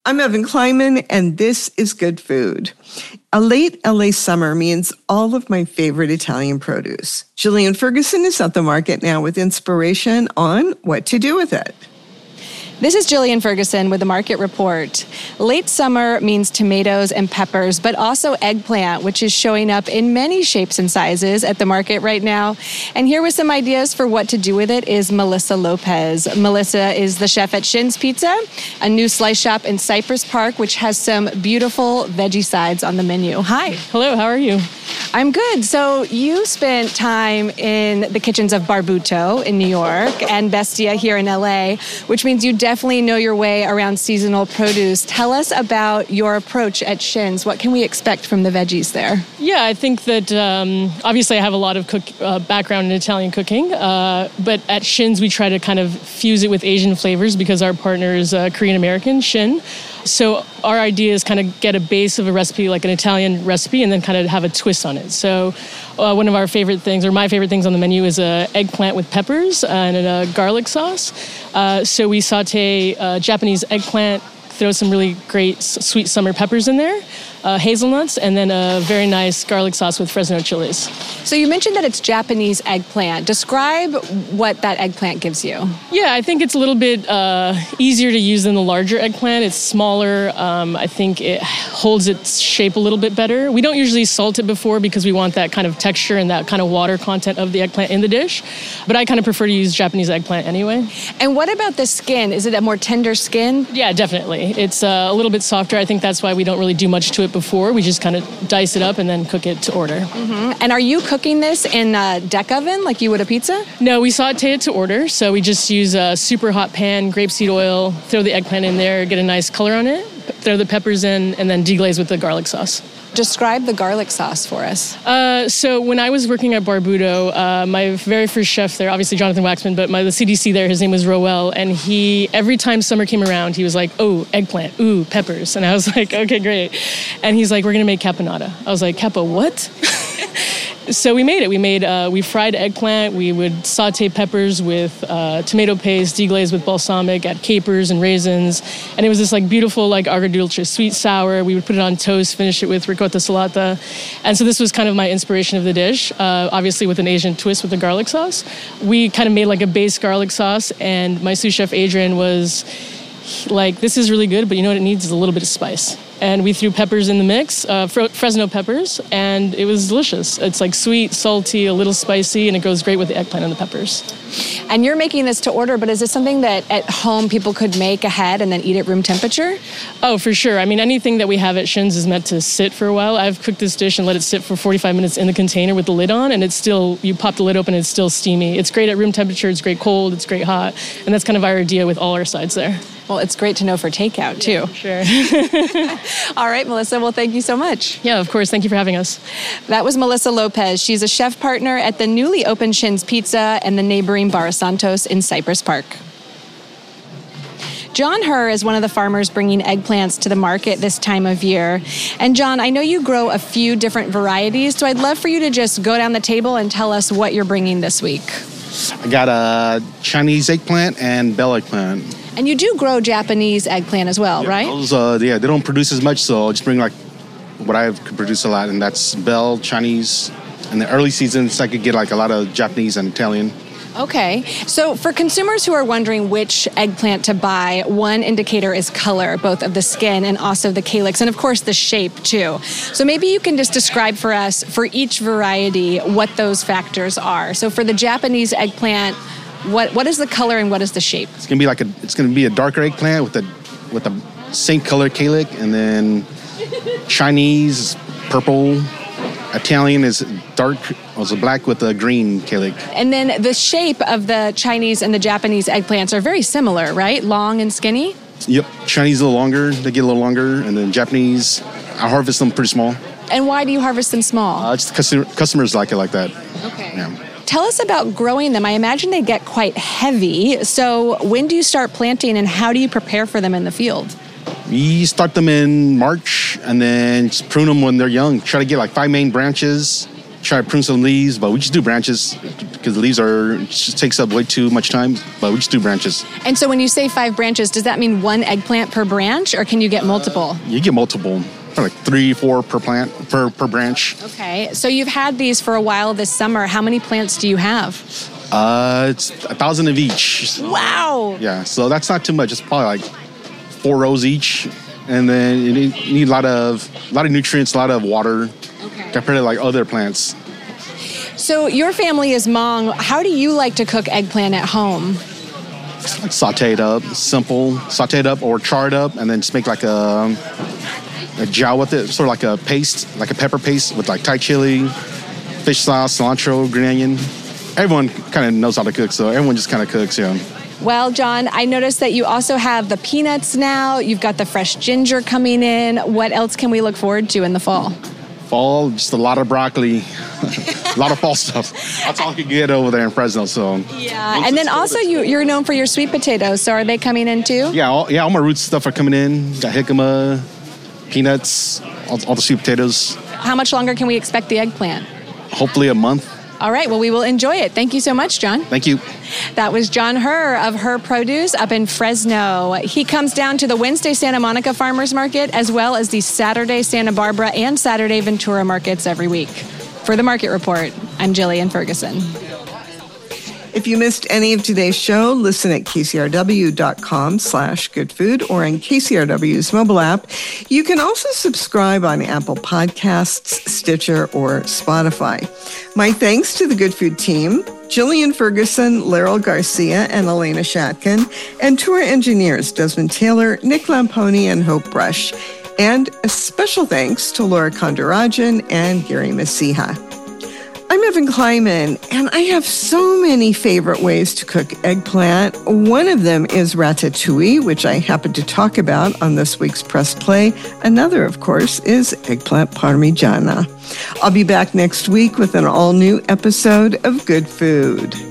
I'm Evan Kleiman, and this is Good Food. A late LA summer means all of my favorite Italian produce. Jillian Ferguson is at the market now with inspiration on what to do with it. This is Jillian Ferguson with the Market Report. Late summer means tomatoes and peppers, but also eggplant, which is showing up in many shapes and sizes at the market right now. And here with some ideas for what to do with it is Melissa Lopez. Melissa is the chef at Shin's Pizza, a new slice shop in Cypress Park, which has some beautiful veggie sides on the menu. Hi. Hello, how are you? I'm good. So you spent time in the kitchens of Barbuto in New York and Bestia here in LA, which means you definitely know your way around seasonal produce. Tell us about your approach at Shin's. What can we expect from the veggies there? Yeah, I think that obviously I have a lot of background in Italian cooking, but at Shin's we try to kind of fuse it with Asian flavors because our partner is Korean-American, Shin. So our idea is kind of get a base of a recipe, like an Italian recipe, and then kind of have a twist on it. So one of our favorite things, or my favorite things on the menu is eggplant with peppers and a garlic sauce. So we saute Japanese eggplant, throw some really great sweet summer peppers in there, hazelnuts, and then a very nice garlic sauce with Fresno chilies. So you mentioned that it's Japanese eggplant. Describe what that eggplant gives you. Yeah, I think it's a little bit easier to use than the larger eggplant. It's smaller. I think it holds its shape a little bit better. We don't usually salt it before because we want that kind of texture and that kind of water content of the eggplant in the dish. But I kind of prefer to use Japanese eggplant anyway. And what about the skin? Is it a more tender skin? Yeah, definitely. It's a little bit softer. I think that's why we don't really do much to it before. We just kind of dice it up and then cook it to order. Mm-hmm. And are you cooking this in a deck oven like you would a pizza? No, we saute it to order. So we just use a super hot pan, grapeseed oil, throw the eggplant in there, get a nice color on it, throw the peppers in, and then deglaze with the garlic sauce. Describe the garlic sauce for us. So when I was working at Barbuto, my very first chef there, obviously Jonathan Waxman, but the CDC there, his name was Roel, and every time summer came around, he was like, oh, eggplant, ooh, peppers. And I was like, okay, great. And he's like, we're going to make caponata. I was like, capo what? So we made it. We fried eggplant. We would saute peppers with tomato paste, deglaze with balsamic, add capers and raisins. And it was this like beautiful like agrodulce, sweet sour. We would put it on toast, finish it with ricotta salata. And so this was kind of my inspiration of the dish, obviously with an Asian twist with the garlic sauce. We kind of made like a base garlic sauce, and my sous chef Adrian was like, this is really good, but you know what it needs is a little bit of spice. And we threw peppers in the mix, Fresno peppers, and it was delicious. It's like sweet, salty, a little spicy, and it goes great with the eggplant and the peppers. And you're making this to order, but is this something that at home people could make ahead and then eat at room temperature? Oh, for sure. I mean, anything that we have at Shin's is meant to sit for a while. I've cooked this dish and let it sit for 45 minutes in the container with the lid on, and it's still, you pop the lid open, it's still steamy. It's great at room temperature, it's great cold, it's great hot, and that's kind of our idea with all our sides there. Well, it's great to know for takeout, too. Yeah, sure. All right, Melissa. Well, thank you so much. Yeah, of course. Thank you for having us. That was Melissa Lopez. She's a chef partner at the newly opened Shin's Pizza and the neighboring Bar Santos in Cypress Park. John Herr is one of the farmers bringing eggplants to the market this time of year. And John, I know you grow a few different varieties, so I'd love for you to just go down the table and tell us what you're bringing this week. I got a Chinese eggplant and bell eggplant. And you do grow Japanese eggplant as well, right? Those, they don't produce as much, so I'll just bring like what I could produce a lot, and that's bell, Chinese. In the early seasons, I could get like a lot of Japanese and Italian. Okay. So for consumers who are wondering which eggplant to buy, one indicator is color, both of the skin and also the calyx, and of course the shape too. So maybe you can just describe for us, for each variety, what those factors are. So for the Japanese eggplant, what is the color and what is the shape? It's gonna be a darker eggplant with the same color calyx, and then Chinese purple. Italian is dark, also black with a green calyx. And then the shape of the Chinese and the Japanese eggplants are very similar, right? Long and skinny? Yep. Chinese a little longer, they get a little longer, and then Japanese, I harvest them pretty small. And why do you harvest them small? Just customers like it like that. Okay. Yeah. Tell us about growing them. I imagine they get quite heavy. So when do you start planting and how do you prepare for them in the field? We start them in March and then just prune them when they're young. Try to get like 5 main branches. try to prune some leaves, but we just do branches because the leaves just takes up way too much time, but we just do branches. And so when you say 5 branches, does that mean 1 eggplant per branch, or can you get multiple? You get multiple, like 3, 4 per plant, per branch. Okay, so you've had these for a while this summer. How many plants do you have? It's 1,000 of each. Wow! Yeah, so that's not too much. It's probably like 4 rows each, and then you need a lot of nutrients, a lot of water, compared to like other plants. So your family is Hmong. How do you like to cook eggplant at home? Like sauteed up, simple, sauteed up or charred up, and then just make like a jiao with it, sort of like a paste, like a pepper paste with like Thai chili, fish sauce, cilantro, green onion. Everyone kind of knows how to cook, so everyone just kind of cooks, yeah. Well, John, I noticed that you also have the peanuts now. You've got the fresh ginger coming in. What else can we look forward to in the fall? Fall, just a lot of broccoli, a lot of fall stuff. That's all you can get over there in Fresno. So yeah, and then also you're known for your sweet potatoes. So are they coming in too? Yeah, all my root stuff are coming in. Got jicama, peanuts, all the sweet potatoes. How much longer can we expect the eggplant? Hopefully a month. All right, well, we will enjoy it. Thank you so much, John. Thank you. That was John Herr of Herr Produce up in Fresno. He comes down to the Wednesday Santa Monica Farmers Market as well as the Saturday Santa Barbara and Saturday Ventura markets every week. For the Market Report, I'm Jillian Ferguson. If you missed any of today's show, listen at kcrw.com/goodfood or on KCRW's mobile app. You can also subscribe on Apple Podcasts, Stitcher, or Spotify. My thanks to the Good Food team, Jillian Ferguson, Laryl Garcia, and Elena Shatkin, and to our engineers, Desmond Taylor, Nick Lamponi, and Hope Brush. And a special thanks to Laura Kondarajan and Gary Masiha. I'm Evan Kleiman, and I have so many favorite ways to cook eggplant. One of them is ratatouille, which I happen to talk about on this week's Press Play. Another, of course, is eggplant parmigiana. I'll be back next week with an all-new episode of Good Food.